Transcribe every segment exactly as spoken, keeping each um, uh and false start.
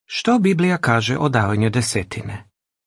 Što Biblija kaže o davanju desetine?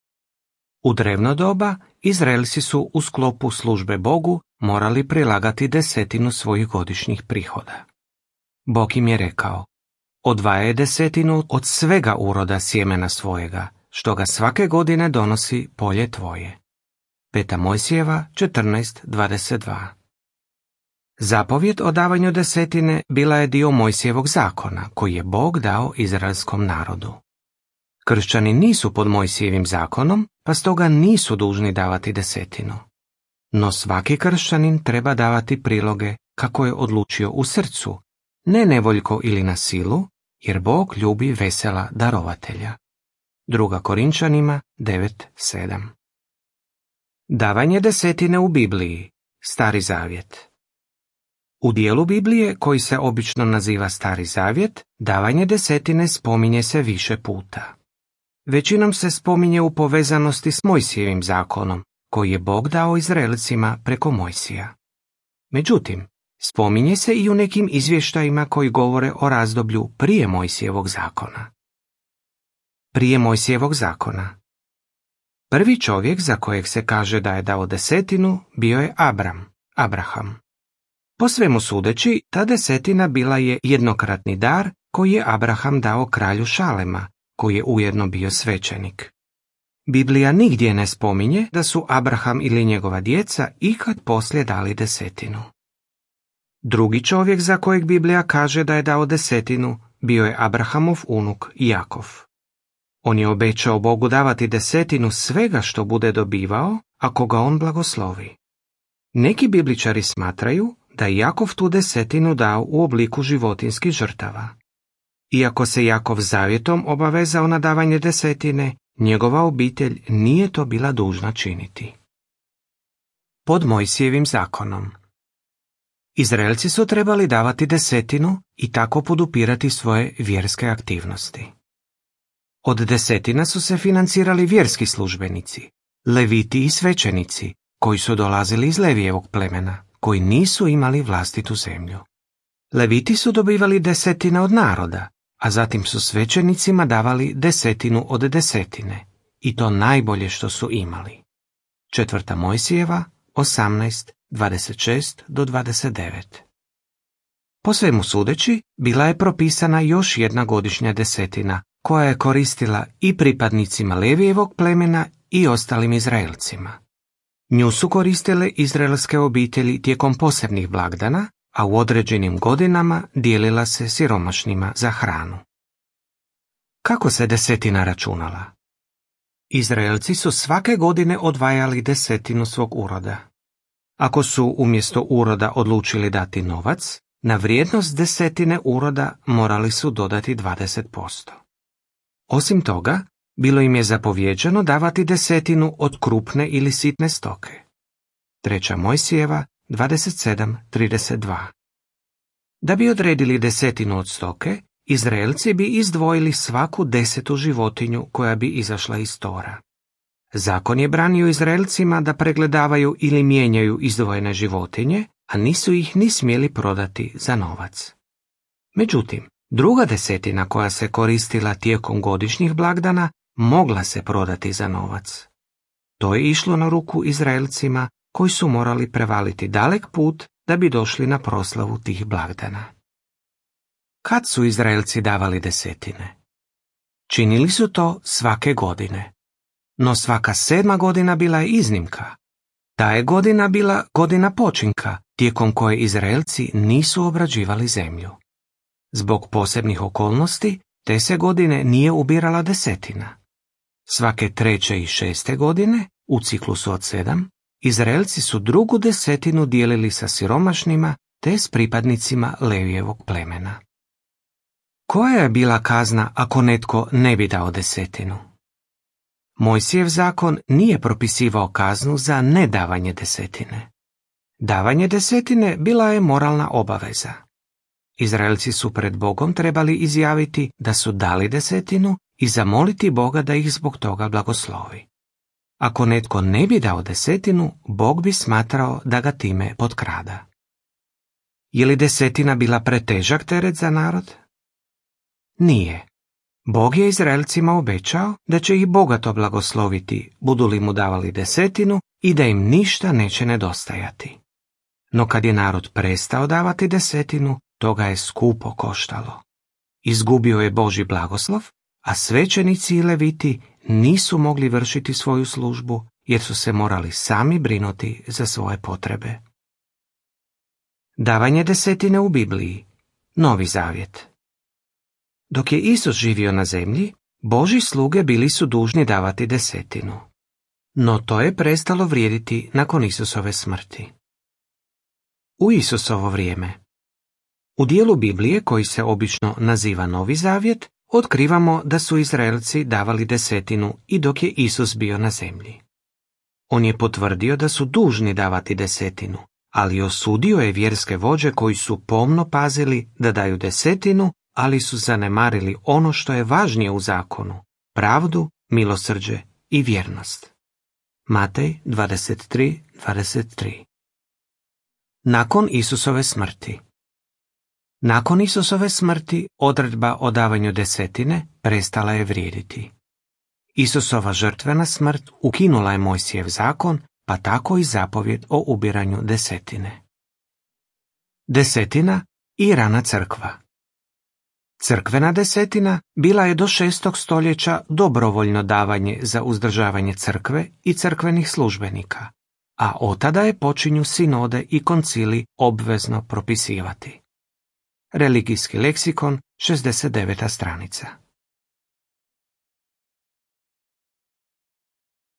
U drevno doba Izraelci su u sklopu službe Bogu morali prilagati desetinu svojih godišnjih prihoda. Bog im je rekao: odvajaj desetinu od svega uroda sjemena svojega, što ga svake godine donosi polje tvoje. Peta Mojsijeva četrnaest dvadeset dva. Zapovjed o davanju desetine bila je dio Mojsijevog zakona, koji je Bog dao izraelskom narodu. Kršćani nisu pod Mojsijevim zakonom, pa stoga nisu dužni davati desetinu. No svaki kršćanin treba davati priloge kako je odlučio u srcu, ne nevoljko ili na silu, jer Bog ljubi vesela darovatelja. Druga Korinčanima devet sedam. Davanje desetine u Bibliji, Stari zavjet. U dijelu Biblije, koji se obično naziva Stari zavjet, davanje desetine spominje se više puta. Većinom se spominje u povezanosti s Mojsijevim zakonom, koji je Bog dao Izraelcima preko Mojsija. Međutim, spominje se i u nekim izvještajima koji govore o razdoblju prije Mojsijevog zakona. Prije Mojsijevog zakona. Prvi čovjek za kojeg se kaže da je dao desetinu bio je Abram, Abraham. Po svemu sudeći, ta desetina bila je jednokratni dar koji je Abraham dao kralju Šalema, koji je ujedno bio svećenik. Biblija nigdje ne spominje da su Abraham ili njegova djeca ikad poslije dali desetinu. Drugi čovjek za kojeg Biblija kaže da je dao desetinu bio je Abrahamov unuk Jakov. On je obećao Bogu davati desetinu svega što bude dobivao, ako ga on blagoslovi. Neki bibličari smatraju da je Jakov tu desetinu dao u obliku životinjskih žrtava. Iako se Jakov zavjetom obavezao na davanje desetine, njegova obitelj nije to bila dužna činiti. Pod Mojsijevim zakonom. Izraelci su trebali davati desetinu i tako podupirati svoje vjerske aktivnosti. Od desetina su se financirali vjerski službenici, leviti i svećenici, koji su dolazili iz Levijevog plemena, koji nisu imali vlastitu zemlju. Leviti su dobivali desetine od naroda, a zatim su svećenicima davali desetinu od desetine, i to najbolje što su imali. Četvrta Mojsijeva osamnaest dvadeset šest do dvadeset devet. Po svemu sudeći, bila je propisana još jedna godišnja desetina, koja je koristila i pripadnicima Levijevog plemena i ostalim Izraelcima. Nju su koristile izraelske obitelji tijekom posebnih blagdana, a u određenim godinama dijelila se siromašnima za hranu. Kako se desetina računala? Izraelci su svake godine odvajali desetinu svog uroda. Ako su umjesto uroda odlučili dati novac, na vrijednost desetine uroda morali su dodati dvadeset posto. Osim toga, bilo im je zapovjeđeno davati desetinu od krupne ili sitne stoke. Treća Mojsijeva dvadeset sedam trideset dva. Da bi odredili desetinu od stoke, Izraelci bi izdvojili svaku desetu životinju koja bi izašla iz tora. Zakon je branio Izraelcima da pregledavaju ili mijenjaju izdvojene životinje, a nisu ih ni smjeli prodati za novac. Međutim, druga desetina koja se koristila tijekom godišnjih blagdana mogla se prodati za novac. To je išlo na ruku Izraelcima koji su morali prevaliti dalek put da bi došli na proslavu tih blagdana. Kad su Izraelci davali desetine? Činili su to svake godine. No svaka sedma godina bila je iznimka. Ta je godina bila godina počinka, tijekom koje Izraelci nisu obrađivali zemlju. Zbog posebnih okolnosti, te se godine nije ubirala desetina. Svake treće i šeste godine, u ciklusu od sedam, Izraelci su drugu desetinu dijelili sa siromašnima te s pripadnicima Levijevog plemena. Koja je bila kazna ako netko ne bi dao desetinu? Mojsijev zakon nije propisivao kaznu za nedavanje desetine. Davanje desetine bila je moralna obaveza. Izraelci su pred Bogom trebali izjaviti da su dali desetinu i zamoliti Boga da ih zbog toga blagoslovi. Ako netko ne bi dao desetinu, Bog bi smatrao da ga time potkrada. Je li desetina bila pretežak teret za narod? Nije. Bog je Izraelcima obećao da će ih bogato blagosloviti, budu li mu davali desetinu i da im ništa neće nedostajati. No kad je narod prestao davati desetinu, to ga je skupo koštalo. Izgubio je Božji blagoslov, a svećenici i leviti nisu mogli vršiti svoju službu, jer su se morali sami brinuti za svoje potrebe. Davanje desetine u Bibliji, Novi zavjet. Dok je Isus živio na zemlji, Božji sluge bili su dužni davati desetinu. No to je prestalo vrijediti nakon Isusove smrti. U Isusovo vrijeme. U dijelu Biblije, koji se obično naziva Novi zavjet, otkrivamo da su Izraelci davali desetinu i dok je Isus bio na zemlji. On je potvrdio da su dužni davati desetinu, ali osudio je vjerske vođe koji su pomno pazili da daju desetinu, ali su zanemarili ono što je važnije u zakonu, pravdu, milosrđe i vjernost. Matej dvadeset tri dvadeset tri. Nakon Isusove smrti. Nakon Isusove smrti odredba o davanju desetine prestala je vrijediti. Isusova žrtvena smrt ukinula je Mojsijev zakon, pa tako i zapovjed o ubiranju desetine. Desetina i rana crkva. Crkvena desetina bila je do šestog stoljeća dobrovoljno davanje za uzdržavanje crkve i crkvenih službenika, a otada je počinju sinode i koncili obvezno propisivati. Religijski leksikon, šezdeset deveta stranica.